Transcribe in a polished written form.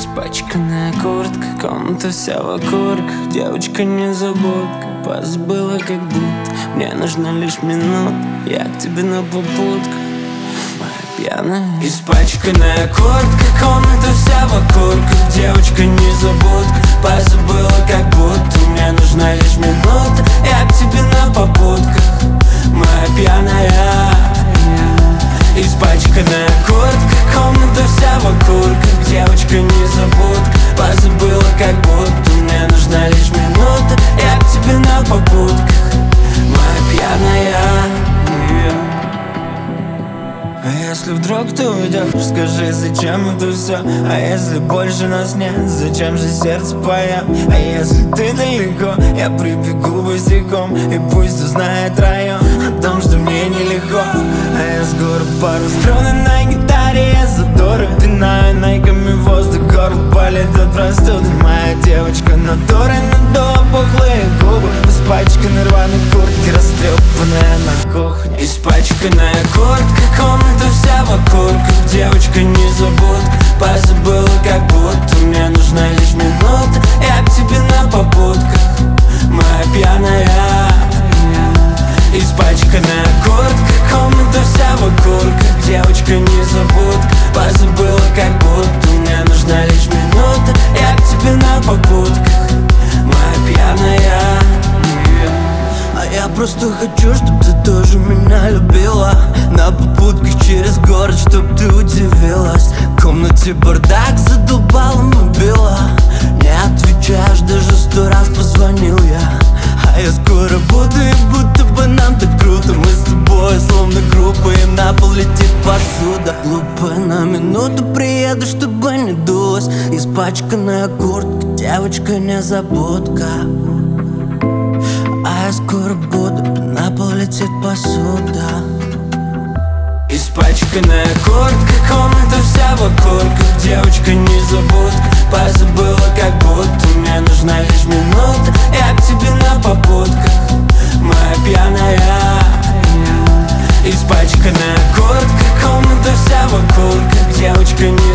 Испачканная куртка, комната вся в окурках. Девочка незабудка, позабыла как будто. Мне нужна лишь минута, я к тебе на попутках. Моя пьяная испачканная куртка, комната вся в окурках. Девочка незабудка, позабыла как будто. Мне нужна лишь минута, я к тебе на попутках. Моя пьяная испачканная куртка, комната вся в окурках. Девочка незабудка, позабыла как будто. Мне нужна лишь минута, я к тебе на попутках. Моя пьяная. А если вдруг ты уйдешь, скажи, зачем это все? А если больше нас нет, зачем же сердце поет? А если ты далеко, я прибегу босиком. И пусть узнает район о том, что мне нелегко. А я сгору пару струн на гитаре, я задоры пинаю найками воздух, горло болит от простуды. Моя девочка натурой надула пухлые губы. Испачканной рваной куртки, растрепанная на кухне. Испачканная куртка, комната вся в окурках. Девочка незабудка, позабыла как будто. Мне нужна лишь минута, я к тебе на попутках. Моя пьяная испачканная куртка, комната вся в окурках. Девочка незабудка, позабыла как будто. Мне нужна лишь минута, я к тебе на попутках. Моя пьяная. А я просто хочу, чтоб ты тоже меня любила. На попутках через город, чтоб ты удивилась. В комнате бардак, задолбала мобила. Не отвечаешь, даже 100 раз позвонил я. А я скоро буду, и будто бы нам так круто. Мы с тобой словно группа, и на пол летит посуда. Глупо, на минуту приеду, чтобы не дулась. Испачканная куртка, девочка незабудка. А я скоро буду, на пол летит посуда. Испачканная куртка, комната вся в окурках. Девочка незабудка, позабыла как будто. Мне нужна лишь минута, я к тебе на попутках. Моя пьяная испачканная куртка, комната вся в окурках. Девочка незабудка,